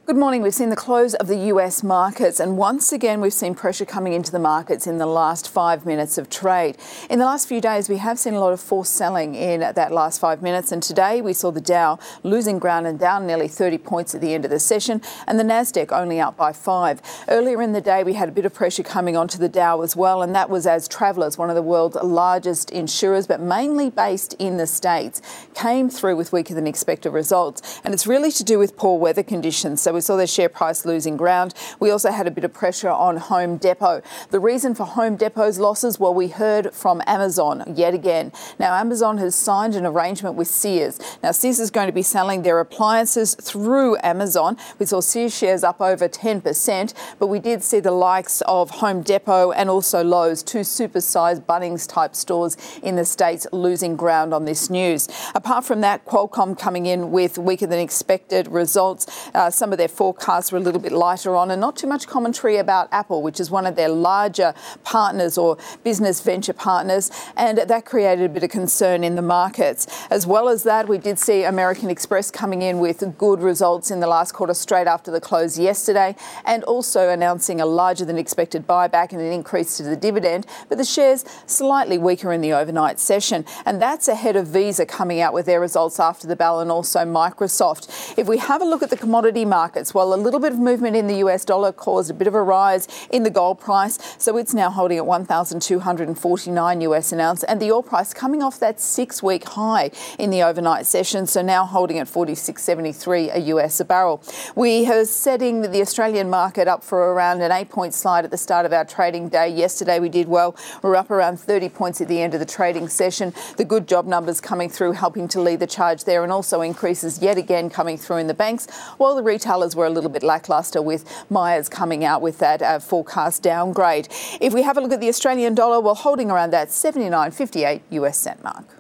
Good morning. We've seen the close of the US markets, and once again we've seen pressure coming into the markets in the last 5 minutes of trade. In the last few days we have seen a lot of forced selling in that last 5 minutes, and today we saw the Dow losing ground and down nearly 30 points at the end of the session, and the Nasdaq only up by 5. Earlier in the day we had a bit of pressure coming onto the Dow as well, and that was as Travelers, one of the world's largest insurers but mainly based in the States, came through with weaker than expected results, and it's really to do with poor weather conditions. So we saw their share price losing ground. We also had a bit of pressure on Home Depot. The reason for Home Depot's losses? Well, we heard from Amazon yet again. Now, Amazon has signed an arrangement with Sears. Now, Sears is going to be selling their appliances through Amazon. We saw Sears shares up over 10%, but we did see the likes of Home Depot and also Lowe's, two super-sized Bunnings-type stores in the States, losing ground on this news. Apart from that, Qualcomm coming in with weaker than expected results. Some of their forecasts were a little bit lighter on, and not too much commentary about Apple, which is one of their larger partners or business venture partners, and that created a bit of concern in the markets. As well as that, we did see American Express coming in with good results in the last quarter straight after the close yesterday, and also announcing a larger than expected buyback and an increase to the dividend, but the shares slightly weaker in the overnight session, and that's ahead of Visa coming out with their results after the bell, and also Microsoft. If we have a look at the commodity markets, well, a little bit of movement in the US dollar caused a bit of a rise in the gold price, so it's now holding at $1,249 US an ounce, and the oil price coming off that 6-week high in the overnight session, so now holding at $46.73 a US a barrel. We are setting the Australian market up for around an 8-point slide at the start of our trading day. Yesterday we did well. We're up around 30 points at the end of the trading session. The good job numbers coming through helping to lead the charge there, and also increases yet again coming through in the banks, while the retailers were a little bit lacklustre, with Myers coming out with that forecast downgrade. If we have a look at the Australian dollar, we're holding around that 79.58 US cent mark.